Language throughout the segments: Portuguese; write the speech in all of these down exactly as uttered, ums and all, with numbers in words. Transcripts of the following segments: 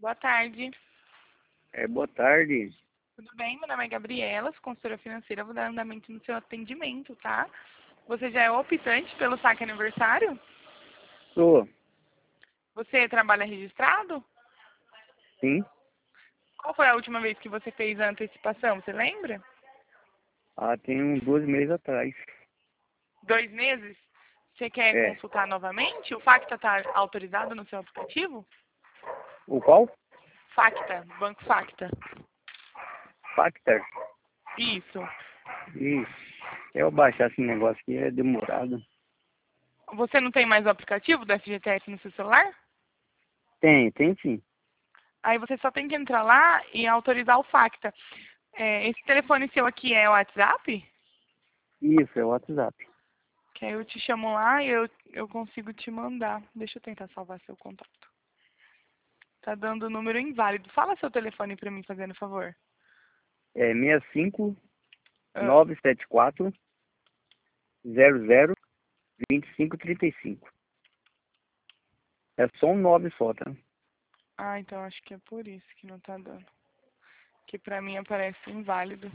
Boa tarde. É, boa tarde. Tudo bem? Meu nome é Gabriela, sou consultora financeira. Vou dar andamento no seu atendimento, tá? Você já é optante pelo saque aniversário? Sou. Você trabalha registrado? Sim. Qual foi a última vez que você fez a antecipação? Você lembra? Ah, tem uns dois meses atrás. Dois meses? Você quer É. consultar novamente? O Facta está autorizado no seu aplicativo? O qual? Facta, Banco Facta. Factor. Isso. Isso. Eu baixar esse negócio aqui é demorado. Você não tem mais o aplicativo do F G T S no seu celular? Tem, tem sim. Aí você só tem que entrar lá e autorizar o Facta. É, esse telefone seu aqui é o WhatsApp? Isso, é o WhatsApp. Que aí eu te chamo lá e eu, eu consigo te mandar. Deixa eu tentar salvar seu contato. Tá dando número inválido. Fala seu telefone pra mim, fazendo favor. É seis cinco Ah, nove sete quatro zero zero dois cinco três cinco. É só um nove só, tá? ah, então acho que é por isso que não tá dando. Que pra mim aparece inválido.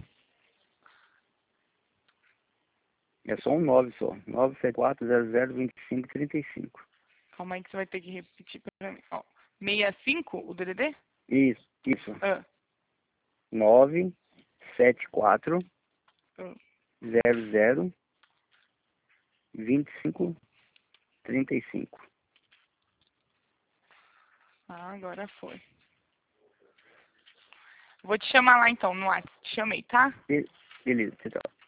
É só um nove só. nove sete quatro zero zero dois cinco três cinco. Calma aí que você vai ter que repetir pra mim. Ó, sessenta e cinco, o D D D? Isso, isso. Ah, nove sete quatro ah. zero zero dois cinco três cinco. Ah, agora foi. Vou te chamar lá então no WhatsApp. Te chamei, tá? Be- Beleza, tchau.